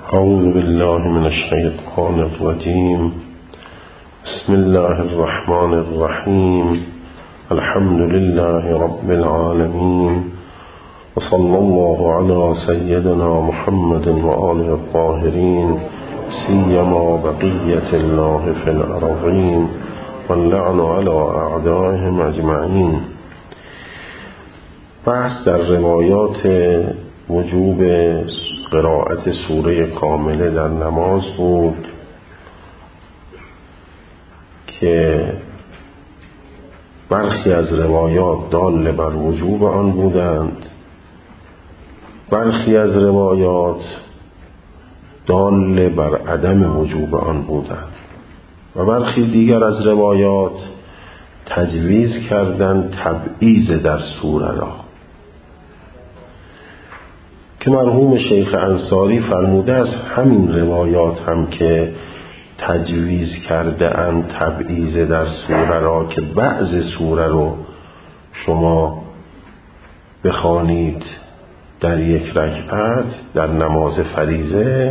أعوذ بالله من الشيطان الرجيم. بسم الله الرحمن الرحيم. الحمد لله رب العالمين، وصلى الله على سيدنا محمد وآله الطاهرين، سيما بقية الله في الأرضين، واللعن على أعدائهم أجمعين. بحث در روایات وجوب قرائت سوره کامله در نماز بود که برخی از روایات دال بر وجوب آن بودند، برخی از روایات دال بر عدم وجوب آن بودند و برخی دیگر از روایات تجویز کردند تبعیض در سوره را، که مرحوم شیخ انصاری فرموده است همین روایات هم که تجویز کرده اند تبعیض در سوره را که بعض سوره رو شما بخوانید در یک رکعت در نماز فریضه،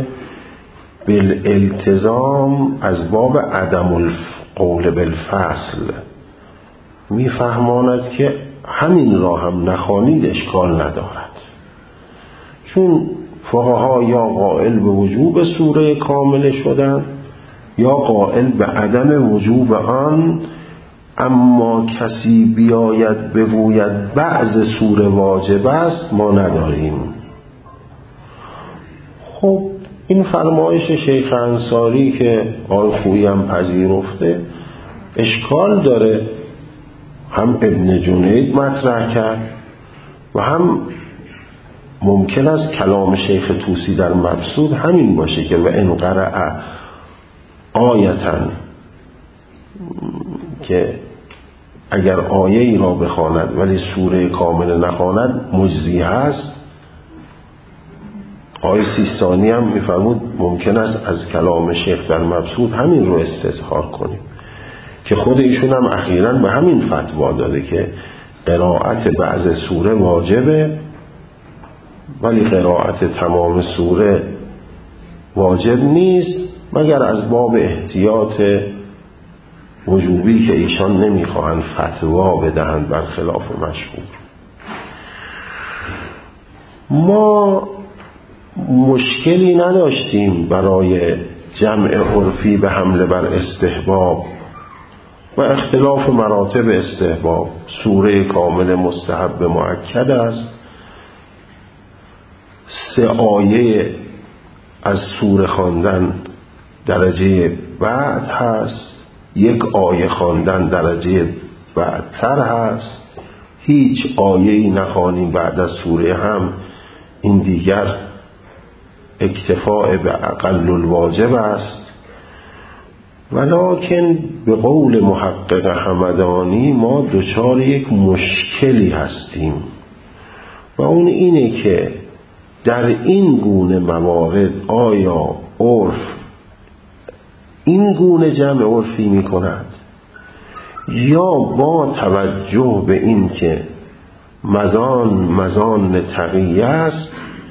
بالالتزام از باب عدم القول بالفصل میفهماند که همین را هم نخوانید اشکال ندارد، چون فقها یا قائل به وجوب سوره کامله شدند یا قائل به عدم وجوب آن، اما کسی بیاید بگوید بعض سوره واجب است ما نداریم. خب این فرمایش شیخ انصاری که آقای خویی هم پذیرفته اشکال داره، هم ابن جنید مطرح کرد و هم ممکن است کلام شیخ طوسی در مبسوط همین باشه که و ان قرأ آیتن، که اگر آیه ای را بخواند ولی سوره کامل نخواند مجزی هست. آیه سیستانی هم میفرمود ممکن است از کلام شیخ در مبسوط همین رو استظهار کنیم، که خود ایشون هم اخیراً به همین فتوا داده که قرائت بعض سوره واجبه ولی قرائت تمام سوره واجب نیست، مگر از باب احتیاط وجوبی که ایشان نمیخواهند فتوا بدهند برخلاف مشهور. ما مشکلی نداشتیم برای جمع عرفی به حمله بر استحباب و اختلاف مراتب استحباب. سوره کامل مستحب مؤکد است، 3 آیه از سوره خواندن درجه بعد هست، 1 آیه خواندن درجه بعدتر هست، هیچ آیه‌ای نخوانیم بعد از سوره هم این دیگر اکتفاء به اقل الواجب است. ولکن به قول محقق همدانی ما دچار یک مشکلی هستیم و اون اینه که در این گونه موارد آیا عرف این گونه جمع عرفی می کند یا با توجه به این که مزان تقیه است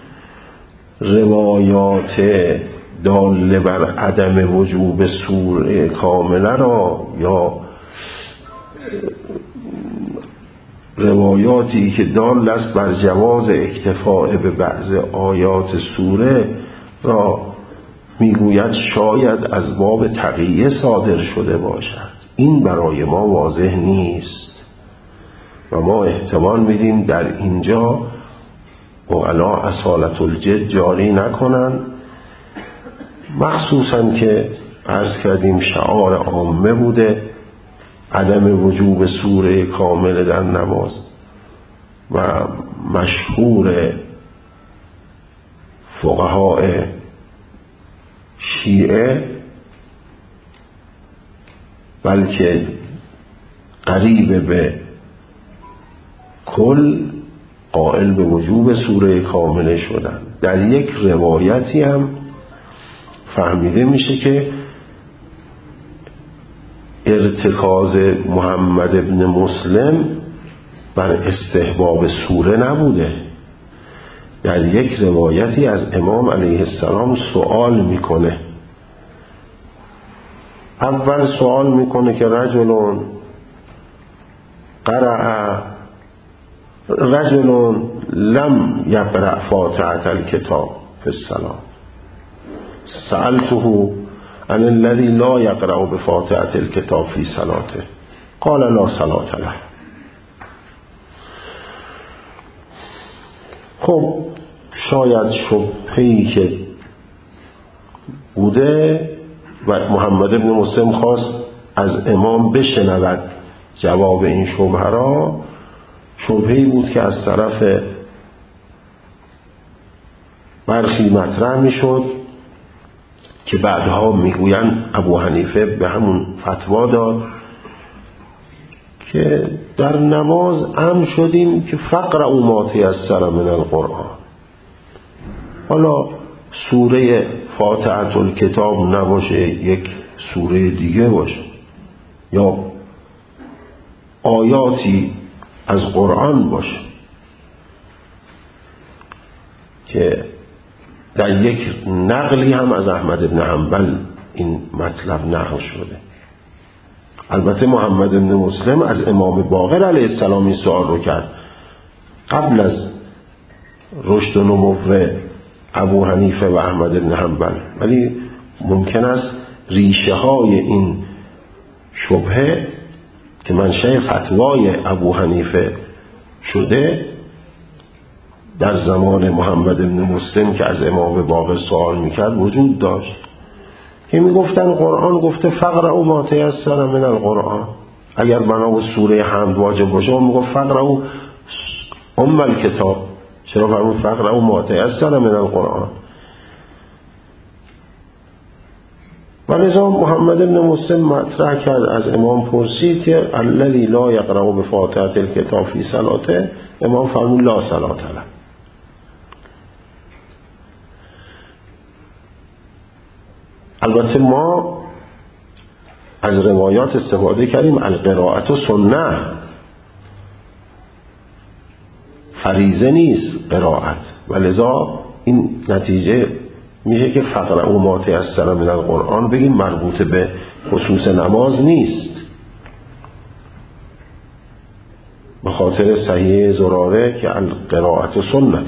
روایات دال بر عدم وجوب سوره کامله را یا روایاتی که دال است بر جواز اکتفاء به بعض آیات سوره را میگوید شاید از باب تقیه صادر شده باشد. این برای ما واضح نیست و ما احتمال میدیم در اینجا اعلا اصالت الجد جاری نکنن، مخصوصا که عرض کردیم شعار عامه بوده عدم وجوب سوره کامل در نماز و مشهور فقهای شیعه بلکه قریب به کل قائل به وجوب سوره کامله شدن. در یک روایتی هم فهمیده میشه که ارتکاز محمد ابن مسلم بر استحباب سوره نبوده، در یک روایتی از امام علیه السلام سوال میکنه. اول سوال میکنه که رجل لم یقرأ فاتحة الکتاب فی الصلاة سألته عن الذي لا يقرأ بفاتحة الكتاب في صلاته قال لا صلاة له. خب شاید شبهه‌ای که بوده و محمد بن مسلم خواست از امام بشنود جواب این شبهه را، شبهه‌ای بود که از طرف برخی مطرح میشد که بعدها میگویند ابو حنیفه به همون فتوا داد که در نماز امر شدیم که فقرأوا ما تیسر من القرآن. حالا سوره فاتحة الکتاب نباشه، یک سوره دیگه باشه یا آیاتی از قرآن باشه که در یک نقلی هم از احمد بن حنبل این مطلب نقل شده. البته محمد بن مسلم از امام باقر علیه السلام این سوال رو کرد قبل از رشد و نمو ابو حنیفه و احمد بن حنبل، ولی ممکن است ریشه های این شبهه که منشأ فتوای ابو حنیفه شده در زمان محمد بن مسلم که از امام باقر سوال میکرد وجود داشت که میگفتن قرآن گفته فقرأوا ما تیسر من القرآن. اگر بنا به سوره حمد واجب باشه اون میگفت فقرأوا ام الکتاب، چرا فرمود فقرأوا ما تیسر من القرآن؟ و لذا محمد بن مسلم مطرح کرد، از امام پرسید که الذی لا یقرأ بفاتحة الکتاب فی صلاته، امام فرمود لا صلاة له. البته ما از روایات استفاده کردیم القراءة سنه، فریضه نیست قرائت، و لذا این نتیجه میشه که فقرأوا ما تیسر من القرآن بگیم مربوط به خصوص نماز نیست، به خاطر صحیح زراره که القراءة سنه.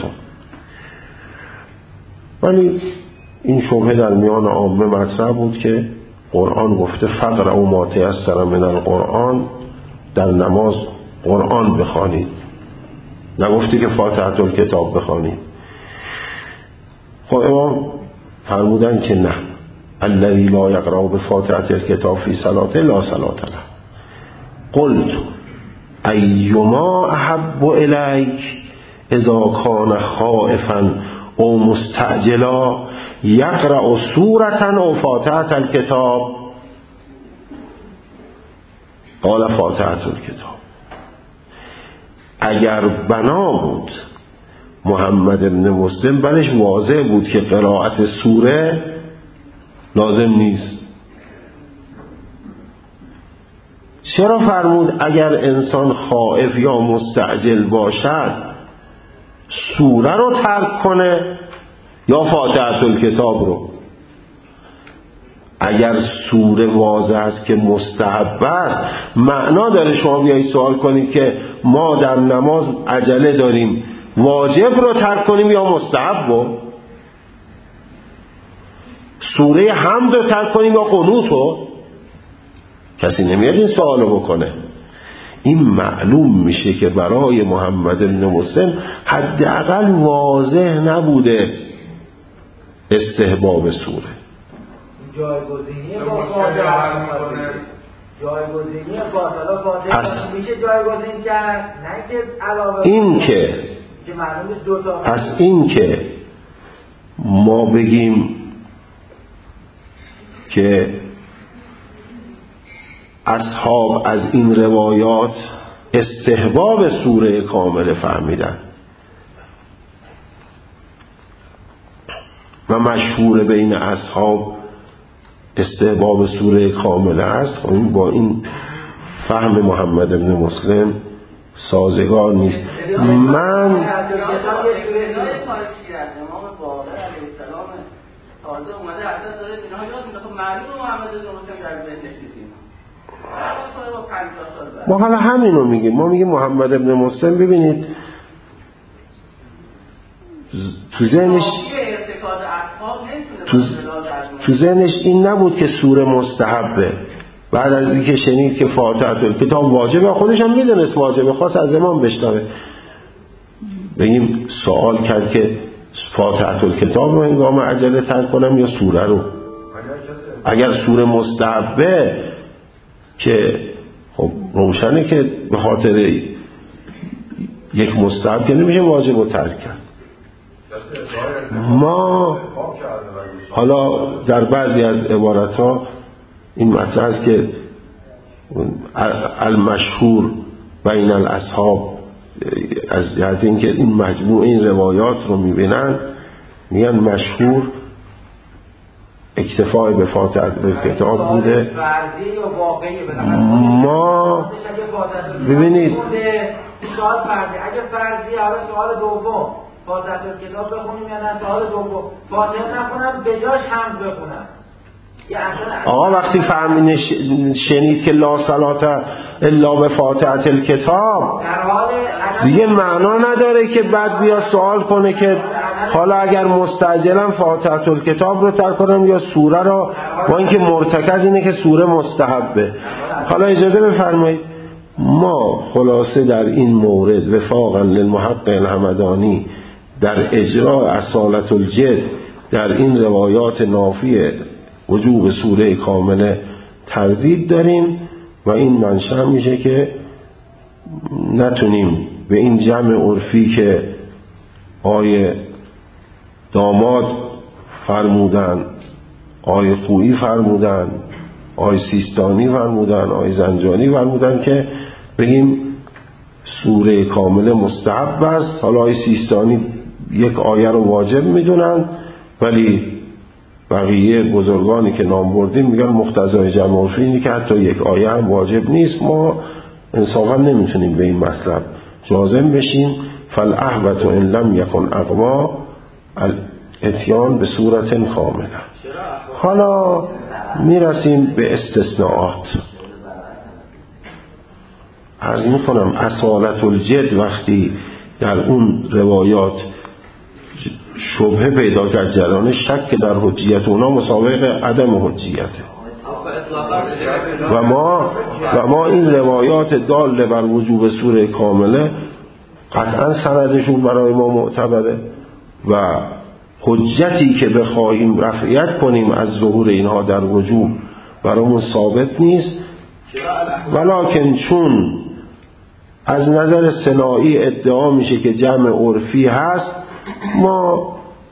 ولی این شبهه در میان عامه مطرح بود که قرآن گفته فقرأوا ما تیسر من القرآن، در نماز قرآن بخوانید، نگفته که فاتحة الکتاب بخوانید. خب امام فرمودن که نه، الذی لا یقرأ بفاتحة الکتاب فی صلاته لا صلاة له. قلت ایما احب الیک اذا کان خائفا او مستعجلا یقرأ سورة او فاتحة الکتاب؟ قال فاتحة الکتاب. اگر بنا بود محمد بن مسلم برش واضح بود که قرائت سوره لازم نیست، چرا فرمود اگر انسان خائف یا مستعجل باشد سوره رو ترک کنه یا فاتحة الکتاب رو؟ اگر سوره واضح است که مستحب است، معنا داره شما بیایی سوال کنید که ما در نماز عجله داریم واجب رو ترک کنیم یا مستحب رو؟ سوره حمد رو ترک کنیم یا قنوت رو؟ کسی نمیاد این سوالو بکنه. این معلوم میشه که برای محمد بن مسلم حداقل واضح نبوده استحباب سوره. جایگزینی با جایگزینی فاصله میشه جایگزین کرد، نه که علاوه این که معلومه دو تا. پس این که ما بگیم که اصحاب از این روایات استحباب سوره کامل فهمیدن و مشهور بین اصحاب استحباب سوره کامل است، با این فهم محمد بن مسلم سازگار نیست. من تازه اومده اصلا داره اینها یاد میده. خب معلومه محمد بن مسلم در ذهنش نیست اینا. ما حالا همینو میگیم. ما میگیم محمد ابن مسلم ببینید تو ذهنش این نبود که سوره مستحبه. بعد از اینکه شنید که فاتحه الکتاب واجبه، خودش هم میدونست واجبه، خواست از امام بشنوه. بگیم سوال کرد که فاتحه الکتاب رو هنگام عجله ترک کنم یا سوره رو؟ اگر سوره مستحبه که خب روشنه که به خاطر یک مستحب که نمیشه واجب رو ترک کرد. ما حالا در بعضی از عبارت‌ها این مطلب است که المشهور بین الاصحاب، از جهت اینکه این مجموع این روایات رو میبینن میگن مشهور اکتفاء به فاتحه الکتاب بوده. ما ببینید سوال فرضی، اگه فرضی حالا سوال دوم فاتحه الکتاب بخونیم یا نه، سوال دوم فاتحه نخونم به جاش حمد بخونم. آقا وقتی شنید که لا صلاة الا به فاتحه الکتاب دیگه معنا نداره که بعد بیا سوال کنه که حالا اگر مستعجلم فاتحه الکتاب رو ترک کنم یا سوره رو، با اینکه مرتکز اینه که سوره مستحبه. حالا اجازه بفرمایید ما خلاصه در این مورد وفاقا للمحقق الحمدانی در اجراء اصالة الجد در این روایات نافی وجوب سوره کامله تردید داریم و این منشأ میشه که نتونیم به این جمع عرفی که آیه داماد فرمودن، آیه خویی فرمودن، آیه سیستانی فرمودن، آیه زنجانی فرمودن که بگیم سوره کامله مستحب است. حالا آیه سیستانی یک آیه رو واجب میدونن، ولی بقیه بزرگانی که نام بردیم میگن مقتضای جمع عرفی اینه که حتی یک آیه هم واجب نیست. ما انصافا نمیتونیم به این مطلب جازم بشیم. فالاحوط ان لم یکن اقوا الاتیان به صورت کامله. حالا میرسیم به استثناءات. عرض میکنم اصالة الجد وقتی در اون روایات شبهه پیدا کرد، جریان شک در حجیت اونا مسابق عدم حجیته و ما این روایات داله بر وجوب سوره کامله قطعا سندشون برای ما معتبره و حجتی که بخواهیم رفعیت کنیم از ظهور اینها در وجوب برامون ثابت نیست. ولکن چون از نظر صناعی ادعا میشه که جمع عرفی هست، ما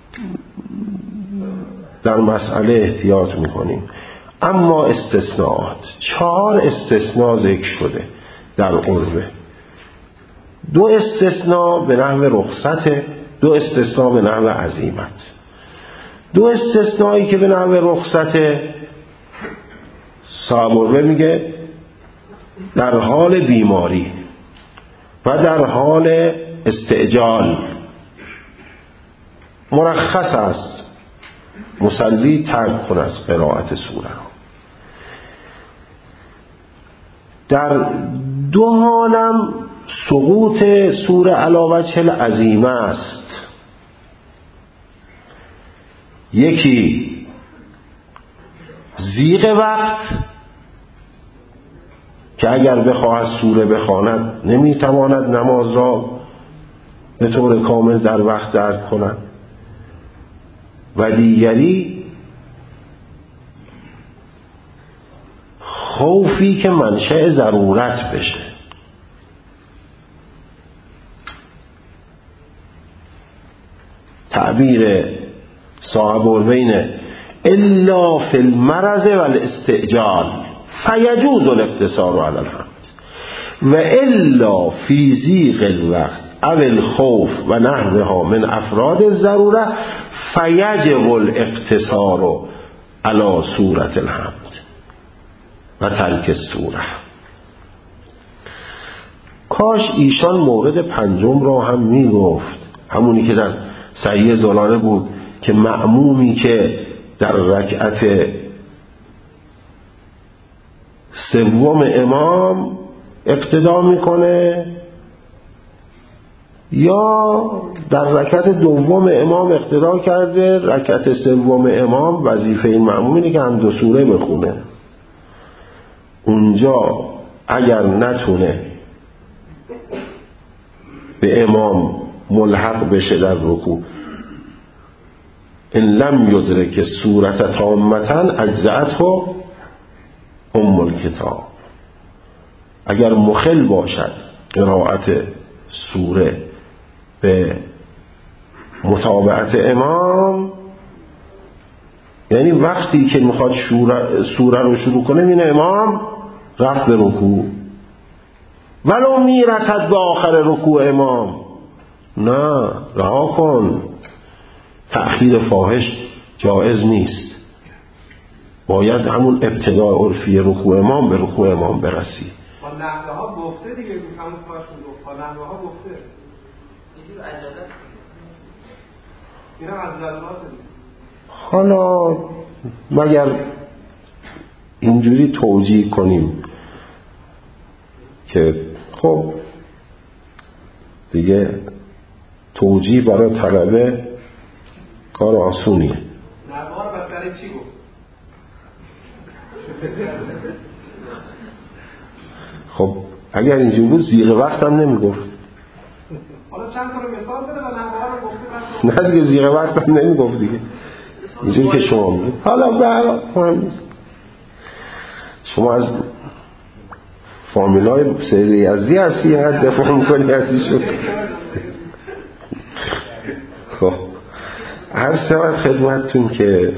در مسئله احتیاط میکنیم. اما استثناءات 4 استثناء ذکر شده در عرفه. 2 استثناء به نحو رخصت، 2 استثناء به نحو عزیمت. 2 استثنایی که به نحو رخصت صاحب عرفه میگه در حال بیماری و در حال استعجال مرخص است مصلی ترک کن از قرائت سوره را. در 2 حالم سقوط سوره علی وجه العزیمه است. یکی ضیق وقت که اگر بخواهد سوره بخواند نمیتواند نماز را به طور کامل در وقت درک کند، و دیگری خوفی که منشأ ضرورت بشه. تعبیر صاحب البین الا فی المرض والاستعجال فیجوز الاقتصار علی الحمد و الا فی ضیق الوقت او الخوف و نحوها من افراد الضروره فیجب الاقتصار علی سورة الحمد و ترک السوره. کاش ایشان مورد پنجم را هم میگفت، همونی که در صحیح زلانه بود که مأمومی که در رکعت سوم امام اقتدا میکنه یا در رکعت دوم امام اقتدا کرده، رکعت سوم امام وظیفه این مأموم اینه که هم 2 سوره بخونه. اونجا اگر نتونه به امام ملحق بشه در رکوع، ان لم یدرک سورة تامة اجزأته ام الکتاب، اگر مخل باشد قرائت سوره به متابعت امام، یعنی وقتی که میخواد سوره رو شروع کنه این امام رفت به رکوع، ولو میرسد به آخر رکوع امام، نه رها کن، تأخیر فاحش جایز نیست، باید همون ابتداء عرفی رکوع امام به رکوع امام برسی. با نحوه ها گفته دیگه، همون کارشون گفت با نحوه ها گفته اینجور عجلت اینم از جلبات دیگه. حالا مگر اینجوری توجیه کنیم که خب دیگه توجیه برای طلبه کار آسونیه. نوار بدتره چی گفت؟ خب اگر اینجوری بود زیغ وقت هم نمیگفت. حالا چند تا مثال بده و نوار رو گفته نه دیگه زیغ وقت هم نمیگفت دیگه، اینجوری که شما میگید. حالا به مهم نیست، شما از فامیلای سید یزدی هستی یا دفاع میکنی ازشون؟ خب عرض شود خدمتتون که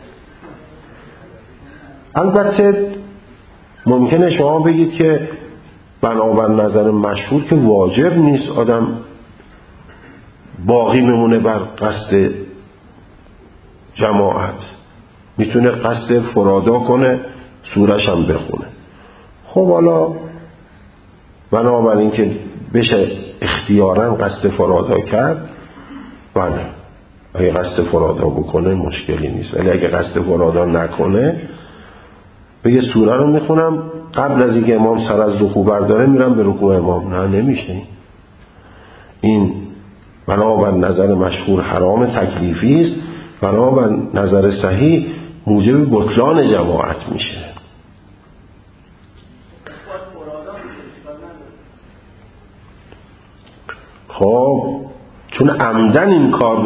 البته ممکنه شما بگید که بنابر نظر مشهور که واجب نیست آدم باقی بمونه بر قصد جماعت، میتونه قصد فرادا کنه سورش هم بخونه. خب حالا بنابراین که بشه اختیاراً قصد فرادا کرد، بله اگه قصد فرادا بکنه مشکلی نیست، ولی اگه قصد فرادا نکنه بگه سوره رو میخونم قبل از اینکه امام سر از رکوع برداره میرم به رکوع امام، نه نمیشه. این بنابر نظر مشهور حرام تکلیفی است، بنابر نظر صحیح موجب بطلان جماعت میشه. خب چون عمدن این کار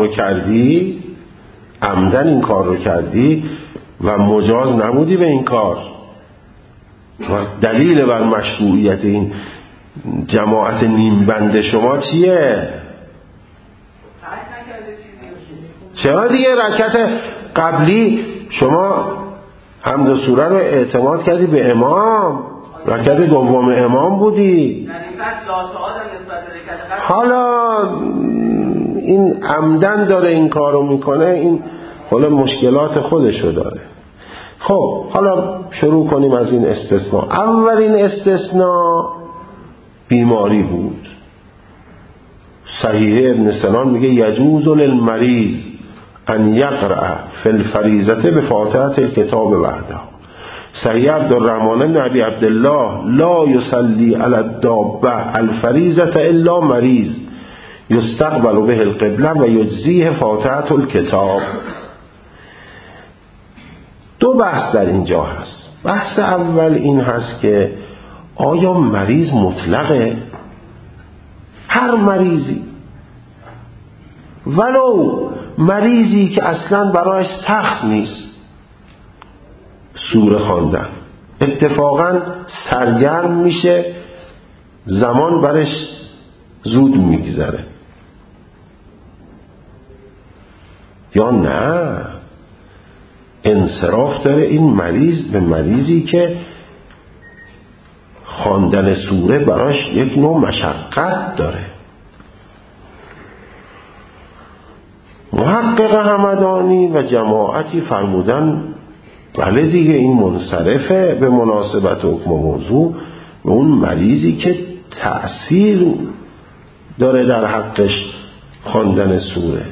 رو کردی و مجاز نبودی به این کار و دلیل بر مشروعیت این جماعت نیم بند شما چیه؟ چرا دیگه رکعت قبلی شما حمد و سوره رو اعتماد کردی به امام، رکعت دوم امام بودی، حالا این عمدن داره این کارو میکنه، این حالا مشکلات خودشو داره. خب حالا شروع کنیم از این استثناء. اولین استثناء بیماری بود. صحیح ابن سنان میگه یجوز للمریض ان یقرأ فی الفریضة بفاتحة الکتاب وحده. صحیح عبدالرحمن بن ابی عبدالله لا یصلی علی الدابة الفریضة الا مریض یستقبل به القبله و یجزیه فاتحة الکتاب. دو بحث در اینجا هست. بحث اول این هست که آیا مریض مطلقه؟ هر مریضی، ولو مریضی که اصلا برایش سخت نیست سوره خواندن، اتفاقا سرگرم میشه، زمان برش زود میگذره، یا نه انصراف داره این مریض به مریضی که خواندن سوره براش یک نوع مشقت داره. محقق همدانی و جماعتی فرمودن بله دیگه این منصرفه به مناسبت حکم موضوع به اون مریضی که تأثیر داره در حقش خواندن سوره،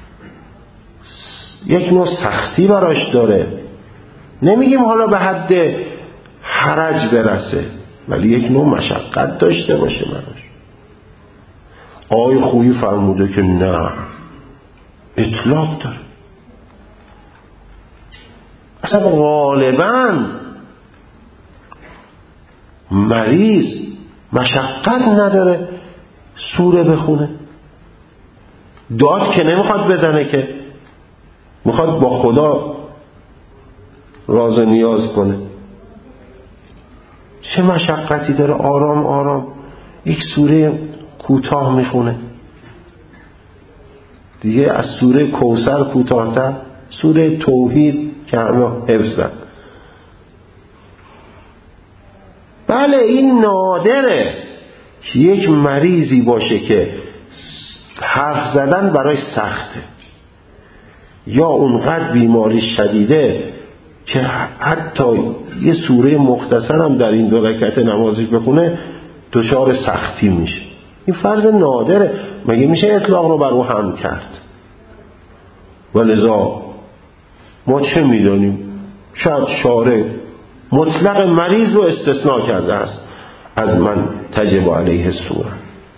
یک نوع سختی براش داره. نمیگیم حالا به حد حرج برسه، ولی یک نوع مشقت داشته باشه براش. آقای خویی فرموده که نه، اطلاق داره. اصلا غالباً مریض مشقت نداره سوره بخونه. داد که نمیخواد بزنه، که میخواد با خدا راز و نیاز کنه. چه مشقتی داره؟ آرام آرام یک سوره کوتاه میخونه. دیگه از سوره کوثر کوتاه‌تر سوره توحید که همه حفظن. بله این نادره که یک مریضی باشه که حرف زدن برای سخته، یا اونقدر بیماری شدیده که حتی یه سوره مختصر هم در این 2 رکعت نمازش بخونه دچار سختی میشه. این فرض نادره. مگه میشه اطلاق رو بر او هم کرد؟ و لذا ما چه میدانیم؟ شاید شارع مطلق مریض رو استثناء کرده است از من تجب علیه سوره.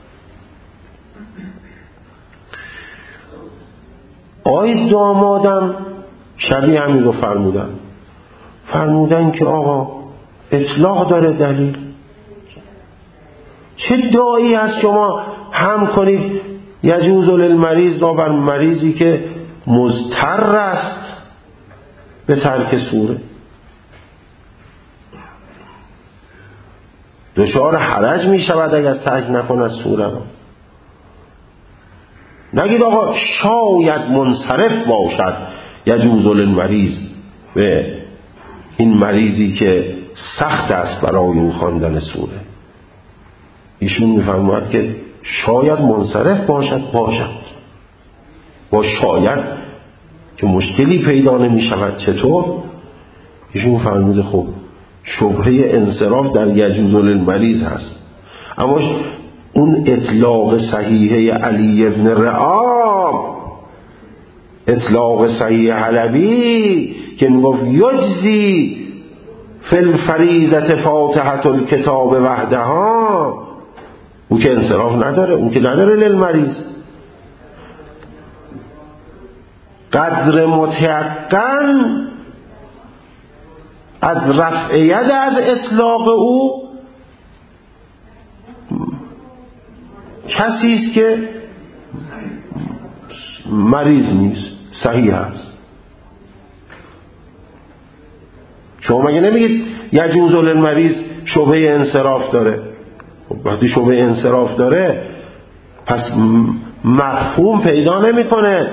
آقای دامادم شبیه همین رو فرمودن که آقا اطلاق داره دلیل. چه داعی هست شما هم کنید یجوز للمریض را بر مریضی که مضطر است به ترک سوره؟ دچار حرج می شود اگر ترک نکند سوره را. نگید آقا شاید منصرف باشد یجوز للمریض به این مریضی که سخت است برای او خواندن سوره. ایشون می‌فرماید که شاید منصرف باشد با شاید که مشکلی پیدا نمی‌شود. چطور؟ ایشون فرموده خب شبهه انصراف در یجوز للمریض هست، اما اون اطلاق صحیحه علی ابن رعاب، اطلاق صحیح حلبی که میگفت یجزی فی الفریضه فاتحه الکتاب وحدها، اون که انصراف نداره، اون که نداره للمریض. قدر متیقن از رفع ید از اطلاق او کسی است که مریض نیست، صحیح است. شما مگه نمیگید یجوز للمریض شبهه انصراف داره؟ خب وقتی شبهه انصراف داره پس مفهوم پیدا نمیکنه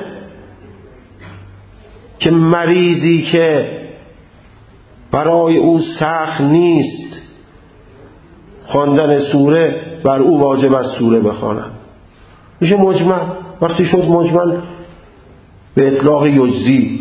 که مریضی که برای او سخت نیست خواندن سوره بر او واجب است سوره بخواند. میشه مجمل. وقتی شد مجمل به اطلاق یجزی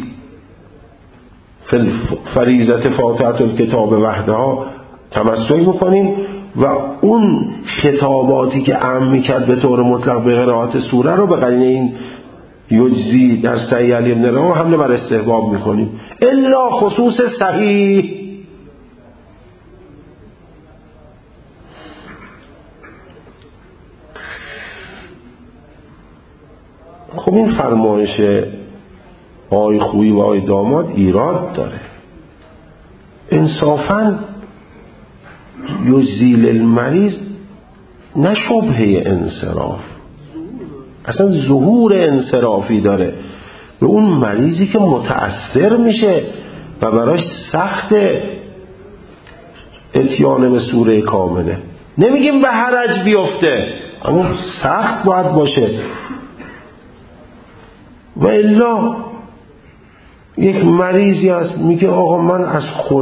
فریضه فاتحه الکتاب وحدها تمسک میکنیم و اون خطاباتی که عام میکرد به طور مطلق به قرائت سوره رو به قرینه این یجزی در صحیح علی ابن رعاب حمله بر استحباب میکنیم. الا خصوص صحیح. خب این فرمایش آقای خویی و آقای داماد ایراد داره. انصافاً یجزی للمریض نه شبهه انصراف، اصلا ظهور انصرافی داره به اون مریضی که متأثر میشه و براش سخت اتیان به سوره کامله. نمیگیم به حرج بیفته، اما سخت باید باشه. و الا یک مریضی هست میگه آقا من از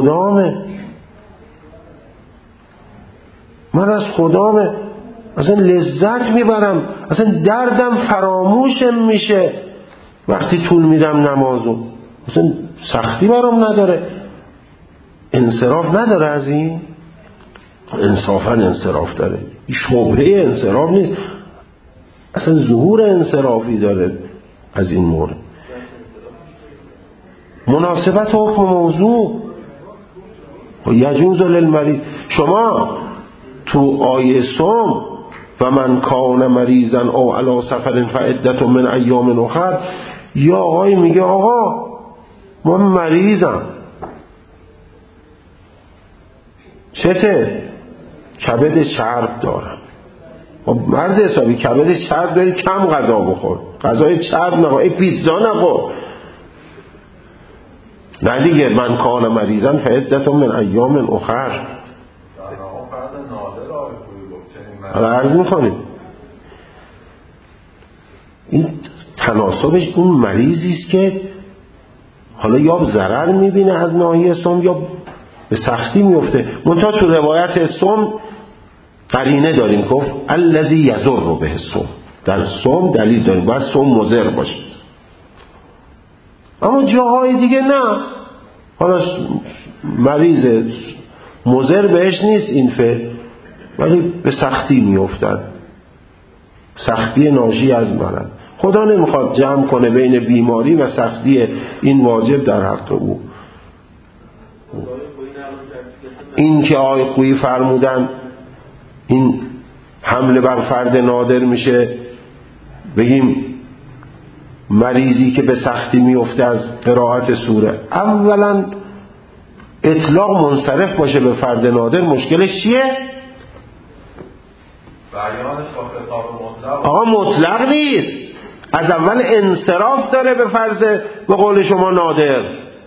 خدامه اصلا لذت میبرم، اصلا دردم فراموشم میشه وقتی طول میدم نمازو، اصلا سختی برام نداره. انصراف نداره از این؟ انصافا انصراف داره. شبهه انصراف نیست، اصلا ظهور انصرافی داره از این مورد. مناسبت حکم موضوع یجوز للمریض. شما تو آیه صوم و من کان مریضا او علی سفر فعدت من ایام اخر، یا آقای میگه آقا من مریضم، چته؟ کبد چرب دارم. مرد حسابی کبد چرب داری، کم غذا بخور، غذای چرب نخور، ای پیتزا نخور. نه دیگه من کان مریضا فعدت من ایام اخر. حالا عرض میکنیم این تناسبش اون مریضیست که حالا یا ضرر میبینه از ناحیه صوم یا به سختی میفته. منتها تو روایت صوم قرینه داریم، گفت الذی یضر به الصوم، در صوم دلیل داریم باید صوم مضر باشه. اما جاهای دیگه نه، حالا مریض مضر بهش نیست این فعل، ولی به سختی میافتد، سختی ناشی از مرض. خدا نمیخواد جمع کنه بین بیماری و سختی این واجب در حق او. این که آقای خویی فرمودن این حمله بر فرد نادر میشه، بگیم مریضی که به سختی میفته از قرائت سوره، اولا اطلاق منصرف باشه به فرد نادر، مشکلش چیه؟ آقا مطلق نیست، از اول انصراف داره به فرض به قول شما نادر.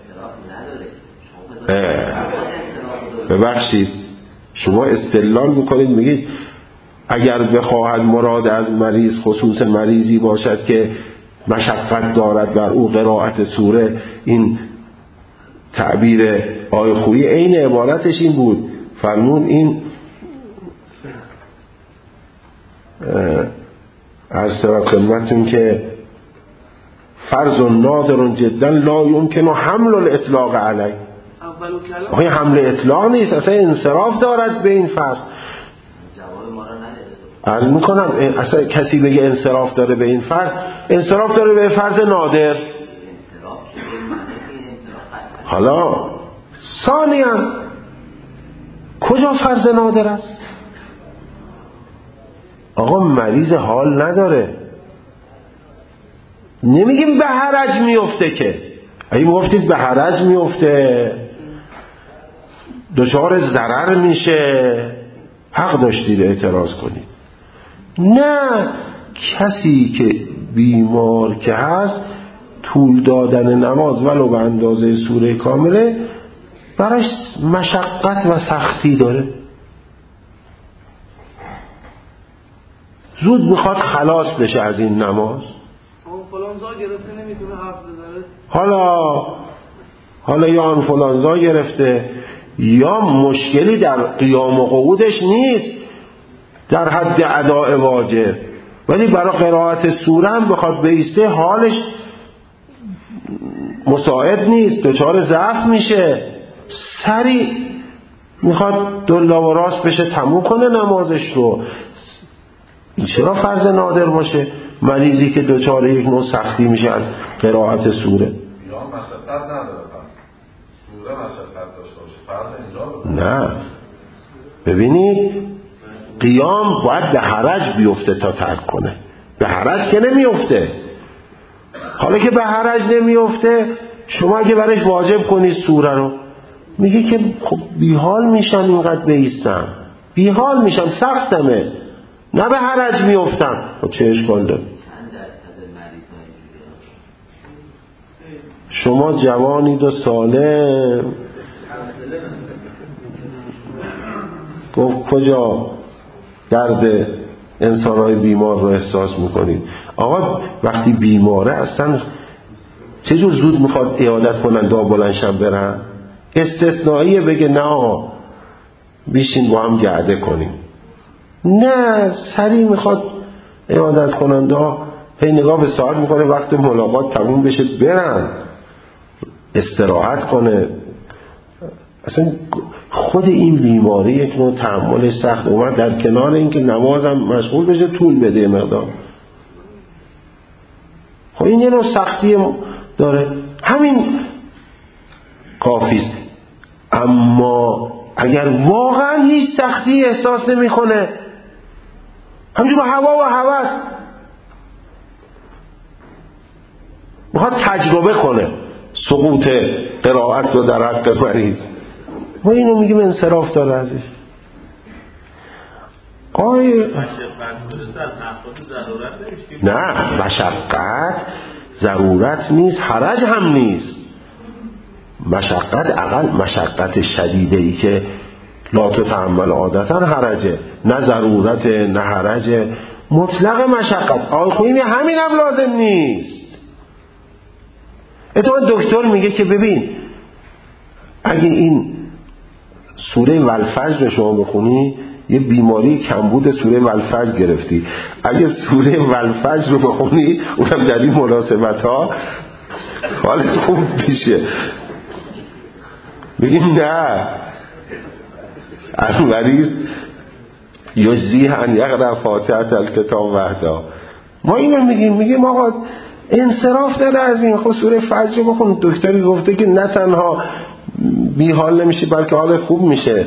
ببخشید شما استدلال میکنید میگید اگر بخواهد مراد از مریض خصوص مریضی باشد که مشقت دارد بر او قرائت سوره، این تعبیر آقای خویی عین عبارتش این بود، فرمون این عرض خدمتتون که فرض نادر جدا لا یمکن حمل الاطلاق علیه. آقای حمل اطلاق نیست، اصلا انصراف دارد به این فرض. عرض میکنم اصلا کسی بگه انصراف داره به این فرض، انصراف داره به فرض نادر. حالا ثانیاً کجا فرض نادر است؟ آقا مریض حال نداره، نمیگیم به حرج میفته که، اگه گفتید به حرج میفته دچار ضرر میشه حق داشتید اعتراض کنید. نه، کسی که بیمار که هست طول دادن نماز ولو به اندازه سوره کامله براش مشقت و سختی داره، زود میخواد خلاص بشه از این نماز. فلانزا گرفته نمیتونه حرف بزنه، حالا یا آن فلانزا گرفته یا مشکلی در قیام و قعودش نیست در حد اداء واجب، ولی برای قرائت سوره هم بخواد بایسته حالش مساعد نیست، دچار ضعف میشه، سریع میخواد دلا و راست بشه تموم کنه نمازش رو. این چرا فرض نادر باشه؟ مریضی که دچار یک نوع سختی میشه از قرائت سوره. قیام مشقت نداره، سوره مشقت داشته باشه، فرض اینجا نه. ببینید قیام باید به حرج بیفته تا ترک کنه، به حرج که نمیفته. حالا که به حرج نمیفته، شما اگه برش واجب کنید سوره رو، میگه که خب بیحال میشم اینقدر بایستم، بیحال میشم، سختمه، نه به حرج میفتم. خب چه اشکال داره؟ شما جوانید و سالم، گفت کجا درد انسانهای بیمار رو احساس میکنید؟ آقا وقتی بیماره اصلا چجور زود میخواد عیادت کنن دا بلنشن برن؟ استثنائیه بگه نه آقا بیشین با هم گرده کنیم، نه سریع میخواد عیادت کنن دا هی نگاه به ساعت میکنه وقت ملاقات تموم بشه برن، استراحت کنه. اصلا خود این بیماری یک نوع تحمل سخت اومد، در کنار اینکه نمازم مشغول بشه طول بده مقدار. خب این یه نوع سختی داره، همین کافیست. اما اگر واقعا هیچ سختی احساس نمی‌کنه، همینجور با هوا و هوس میخواد تجربه کنه سقوط قرائت رو در حق مریض، ما اینو میگیم انصراف داره ازش. نه، مشقت ضرورت نیست، حرج هم نیست. مشقت اقل مشقت شدیده ای که لا تتحمل عادتا حرجه، نه ضرورت نه حرجه، مطلق مشقت. آقای خویی همین هم لازم نیست. اتفاقا دکتر میگه که ببین اگه این سوره والفجر رو شما بخونی یه بیماری کمبود سوره والفجر گرفتی، اگه سوره والفجر رو بخونی اونم در این مناسبت ها حالت خوب میشه. بگیم نه، المریض یجزیه ان یقرأ فاتحه الکتاب وحده. ما اینو میگیم آقا انصراف داره از این. خود سوره فجر بخون، دکتری گفته که نه تنها بی حال نمیشه بلکه حال خوب میشه.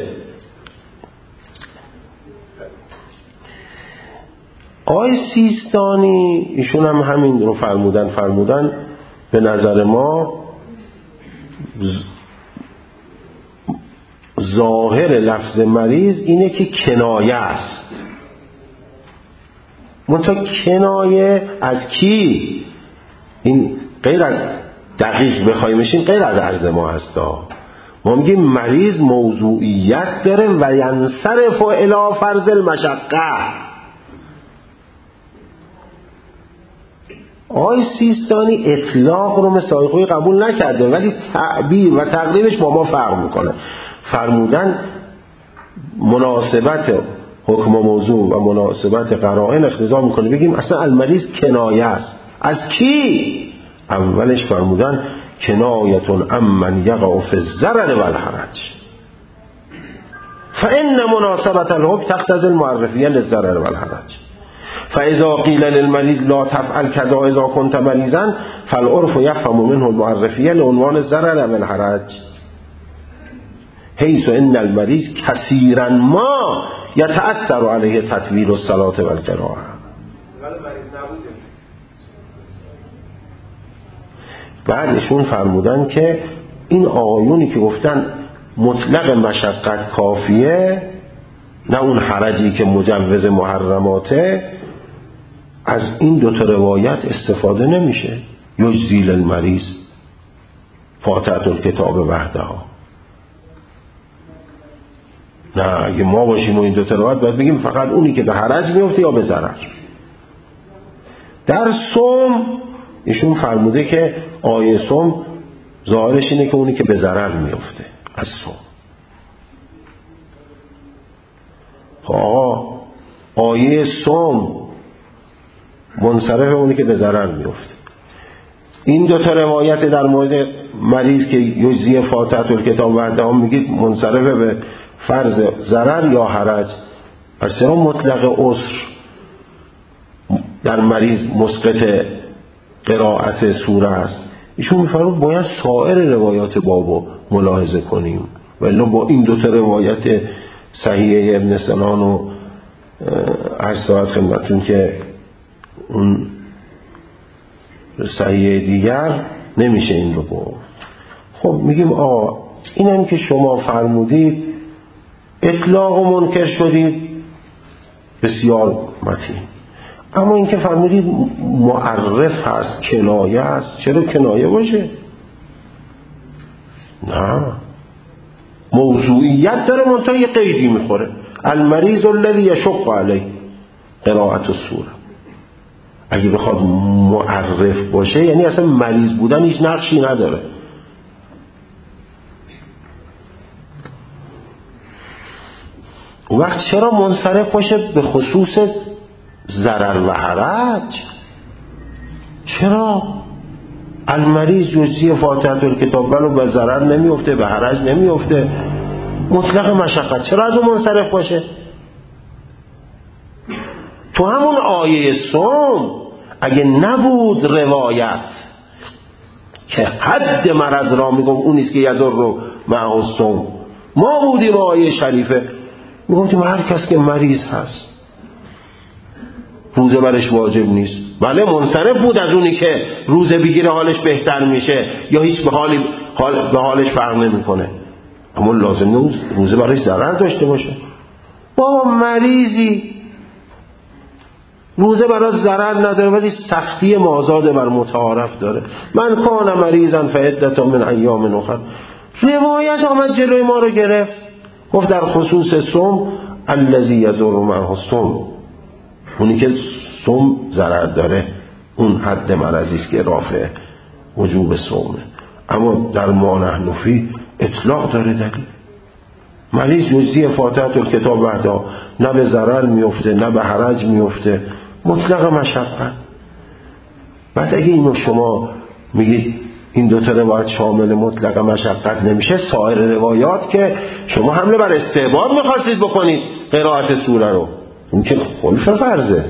آقای سیستانی ایشون هم همین رو فرمودن به نظر ما ظاهر لفظ مریض اینه که کنایه است. منتها کنایه از کی؟ این غیر از دقیق بخوایمشین غیر از عرض ما هستا. ما میگیم مریض موضوعیت داره و ینصرف الی فرض المشقه. آقای سیستانی اطلاق رو مثل آقای خویی قبول نکرده، ولی تعبیر و تقریبش با ما فرق میکنه. فرمودن مناسبت حکم و موضوع و مناسبت قرائن اقتضا میکنه بگیم اصلا المریض کنایه است. از کی؟ اولش فرمودن کنایتون امن یقع فی الضرر والحرج، فان مناسبت الحکم تقتضی المعرفیه للضرر والحرج، فاذا قیل للمریض لا تفعل كذا اذا كنت مریضا فالعرف يفهم منه المعرفیه لعنوان الضرر والحرج، حيث ان المریض كثيرا ما يتأثر عليه تطویل الصلاة والقراءة. بعدشون فرمودن که این آقایونی که گفتن مطلق مشقت کافیه، نه اون حرجی که مجوز محرماته، از این دوتا روایت استفاده نمیشه. یجزی للمریض فاتحه الکتاب وحدها. نه، اگه ما باشیم و این دوتا روایت باید بگیم فقط اونی که به حرج میفته یا به ضرر. در صوم ایشون فرموده که آیه صوم ظاهرش اینه که اونی که به ضرر میفته از صوم. آیه صوم منصرف اونی که به ضرر میفته. این دوتا روایت در مورد مریض که یجزی فاتحه الکتاب وحده هم میگید منصرف به فرض ضرر یا حرج. پس چرا مطلق عسر در مریض مسقط قرائت سوره است؟ ایشون میفرمود باید سایر روایات بابو ملاحظه کنیم، ولی با این دوتا روایت صحیح ابن سنان و هر ساعت خدمتون که اون صحیح دیگر نمیشه این رو گفت. خب میگیم اینم که شما فرمودید اطلاق و منکر شدید بسیار متین، اما این که فرمودید معرف هست، کنایه هست، چرا کنایه باشه؟ نه، موضوعیت داره، منتها یه قیدی میخوره، المریض الذی یشق علیه قرائت السوره. اگه بخواد معرف باشه یعنی اصلا مریض بودن هیچ نقشی نداره. وقت چرا منصرف باشه به خصوص ضرر و حرج؟ چرا؟ المریض جزئی فاتحه الکتاب ولو به ضرر نمیفته، به حرج نمیفته. مطلق مشقت چرا از اون منصرف باشه؟ تو همون آیه صوم اگه نبود روایت که حد مرض را میگم اون نیست که یضر رو مع الصوم، ما بودیم آیه شریفه میگفتیم هر کس که مریض هست روزه برش واجب نیست. بله منصرف بود از اونی که روزه بگیره حالش بهتر میشه یا هیچ به حالش فرق نمیکنه، اما لازم نیست روزه برش ضرر داشته باشه. بابا مریضی روزه برای ضرر نداره ولی سختی مازاد بر متعارف داره. من کان مریضا فعدة من ایام اخر، روایت آمد جلوی ما رو گرفت، گفت در خصوص صوم الذی یضر معه الصوم، اونی که صوم ضرر داره اون حد مرضی است که رافع وجوب صومه. اما در ما نحن فی اطلاق داره دلیل. مریض جزئی فاتحه الکتاب بعدا نه به ضرر میفته نه به حرج میفته، مطلق مشقت. بعد اگه اینو شما میگید این دوتا روایت شامل مطلق مشقت نمیشه، سایر روایات که شما حمله بر استحباب میخواستید بکنید قرائت سوره رو، این که خلف فرضه.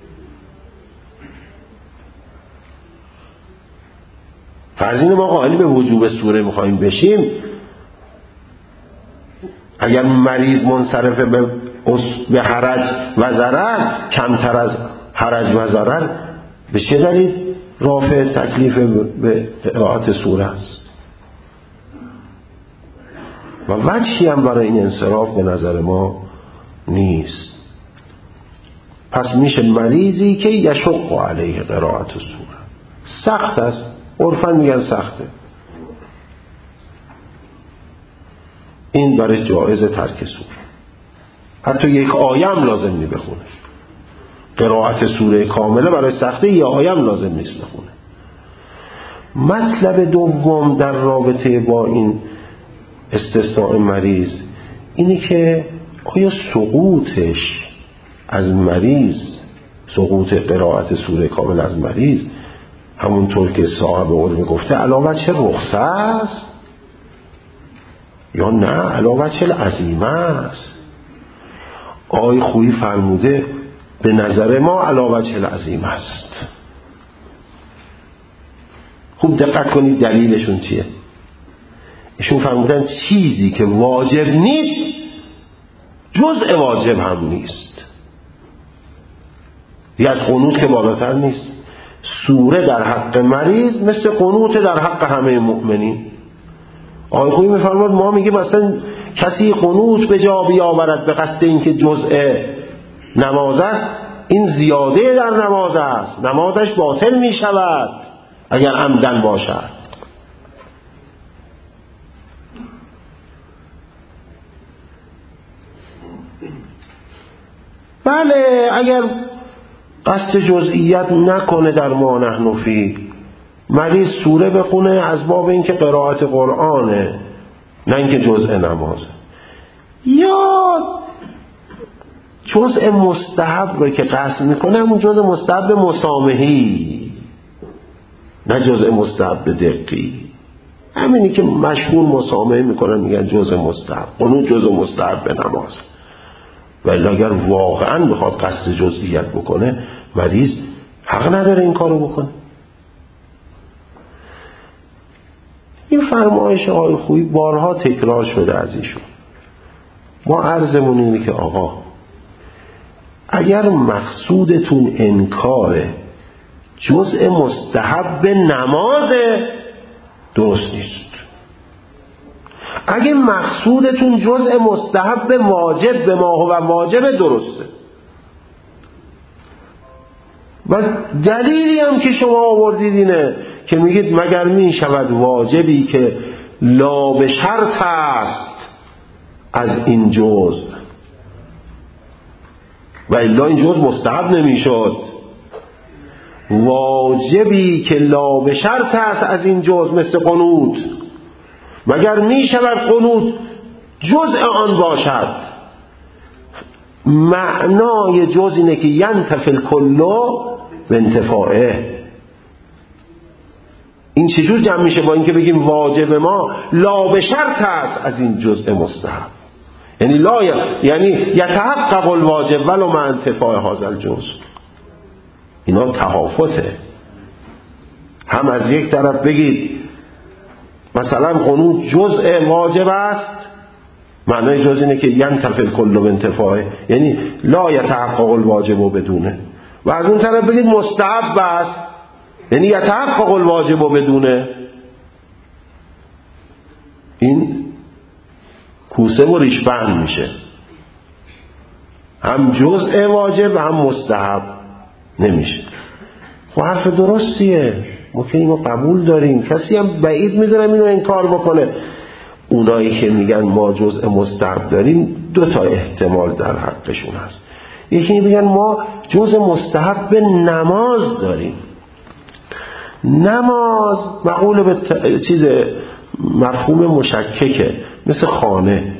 فرضین ما قائل به وجوب سوره میخواییم بشیم، اگر مریض منصرف به حرج و ضرر کمتر از حرج و ضرر، به چه دلیل رافع تکلیف به قرائت سوره است؟ و وجهی هم برای این انصراف به نظر ما نیست. پس میشه مریضی که یشق علیه قرائت سوره، سخت است، عرفاً میگن سخته، این برای جایز ترک سوره، حتی یک آیه هم لازم نی بخونه. قرائت سوره کامله برای سخته یه آیه هم لازم نیست بخونه. مطلب دوم در رابطه با این استثناء مریض اینی که آیا سقوطش از مریض، سقوط قرائت سوره کامل از مریض همونطور که صاحب علم گفته علاوه چه رخصه است یا نه علاوه چه عظیمه است؟ آقای خویی فرموده به نظر ما علاوه چه عظیمه است. خوب دقت کنید دلیلشون چیه. ایشون فرمودن چیزی که واجب نیست جزء واجب هم نیست، یه از قنوت که بالاتر نیست. سوره در حق مریض مثل قنوت در حق همه مؤمنین. آقای خویی میفرماد ما میگیم مثلا کسی قنوت به جا بیاورد به قصد اینکه جزء نماز است، این زیاده در نماز است، نمازش باطل میشود اگر عمدن باشد. بله اگر قصد جزئیت نکنه در ما نحن فی، مریض سوره بخونه از باب اینکه قرائت قرآنه نه اینکه جزء نمازه، یا جزء مستحب رو که قصد میکنه همون جزء مستحب مسامحی نه جزء مستحب دقی، همینی که مشهور مسامحه میکنن میگن جزء مستحب، اونو جزء مستحب به نماز. ولی اگر واقعا بخواد قصد جزئیت بکنه مریض حق نداره این کارو بکنه. این فرمایش آقای خویی بارها تکرار شده از ایشون. ما عرضمون اینه که آقا اگر مقصودتون انکار جزء مستحب نماز درست نیست، اگه مقصودتون جزء مستحب واجب به ما و واجب درسته، و دلیلی هم که شما آوردید اینه که میگید مگر می شود واجبی که لا به شرط است از این جزء و الا این جزء مستحب نمی شد، واجبی که لا به شرط است از این جزء مثل قنوت، مگر می شود قنوت جزء آن باشد؟ معنای جزء اینه که ینتفی الکل به انتفاعه. این چجور جمع میشه با اینکه بگیم واجب ما لا به شرط است از این جزء مستحب؟ یعنی یعنی یتحقق الواجب ولو مع انتفاع هذا الجزء. اینا تهافته. هم از یک طرف بگید مثلا قنوت جزء واجب است، معنای جزء اینه که ینتفع کل بانتفاعه، یعنی لا یتحقق الواجب بدونه. و از اون طرف بگید مستحب است، یعنی یتحقق الواجب بدونه. این کوسه و ریشبند میشه، هم جزء واجب هم مستحب نمیشه. خب حرف درستیه، ما که اینو قبول داریم، کسی هم بعید میدونم اینو انکار بکنه. اونایی که میگن ما جزء مستحب داریم دو تا احتمال در حقشون هست. یکی میگن ما جزء مستحب به نماز داریم. نماز مقول به چیز مفهوم مشککه، مثل خانه.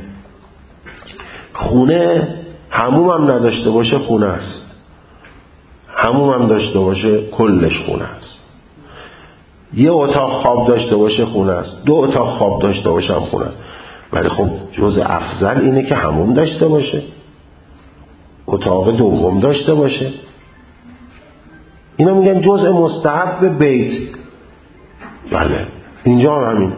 خونه حموم هم نداشته باشه خونه است، حموم هم داشته باشه کلش خونه است. یه اتاق خواب داشته باشه خونه است، دو اتاق خواب داشته باشه هم خونه است. ولی خب جزء افضل اینه که حموم داشته باشه، اتاق دوم داشته باشه. اینا میگن جزء مستحب بیت. بله اینجا هم همین.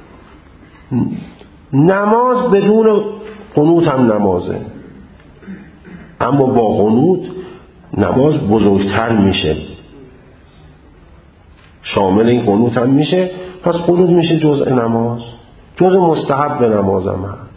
نماز بدون قنوت هم نمازه، اما با قنوت نماز بزرگتر میشه، شامل این قنوت هم میشه. پس قنوت میشه جزء نماز، جزء مستحب به نماز هم هست.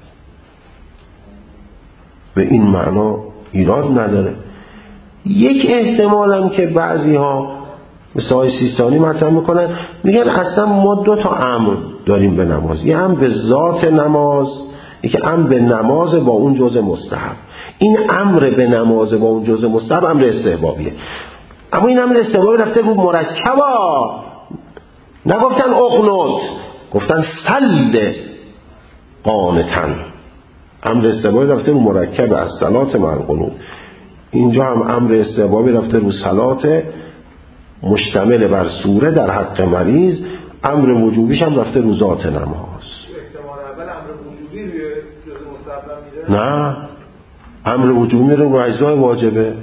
به این معنا ایراد نداره. یک احتمال هم که بعضی ها مثل های سیستانی مطرح میکنن، میگن اصلا ما دو تا امر داریم به نماز، یه امر به ذات نماز، یکی امر به نماز با اون جزء مستحب. این امر به نماز با اون جزء مستحب امر استحبابیه، اما این امر استحبابی رفته رو مرکبا، نگفتن اقنوت، گفتن صل قانتن. امر استحبابی رفته رو مرکب از صلات مع القنوت. اینجا هم امر استحبابی رفته رو صلات مشتمل بر سوره در حق مریض، امر وجوبیش هم رفته رو ذات نماز. احتمال اول امر وجوبی روی جزء مستحب میره؟ نه، امر وجوبی میره رو اجزای واجبه،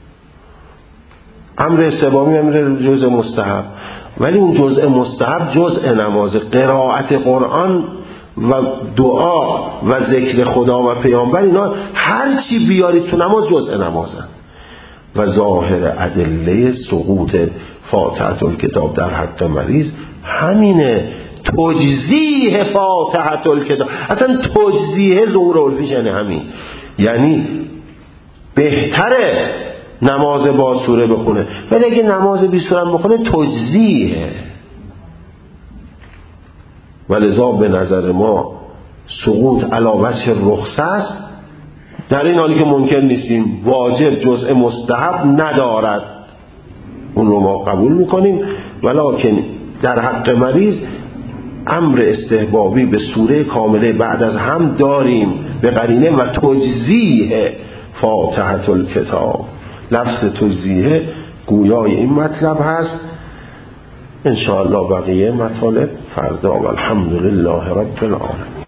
امر استحبابی میره رو جزء مستحب. ولی اون جزء مستحب جزء نماز، قرائت قرآن و دعا و ذکر خدا و پیامبر، اینا هر چی بیارید تو نماز جزء نمازن. و ظاهر ادله سقوط فاتحه الکتاب در حق مریض همینه، تجزیه فاتحه الکتاب. اصلا تجزیه ظهور الفیش یعنی همین، یعنی بهتره نماز با سوره بخونه، ولی اگه نماز بی سوره بخونه تجزیه. ولذا به نظر ما سقوط علی وجه رخصه است، در این حالی که منکر نیستیم واجب جزء مستحب ندارد، اون رو ما قبول میکنیم. ولکن در حق مریض امر استحبابی به سوره کامله بعد از هم داریم به قرینه و تجزیه فاتحه الکتاب. لفظ تجزیه گویای این مطلب هست. انشاءالله بقیه مطالب فردا. والحمدلله رب العالمین.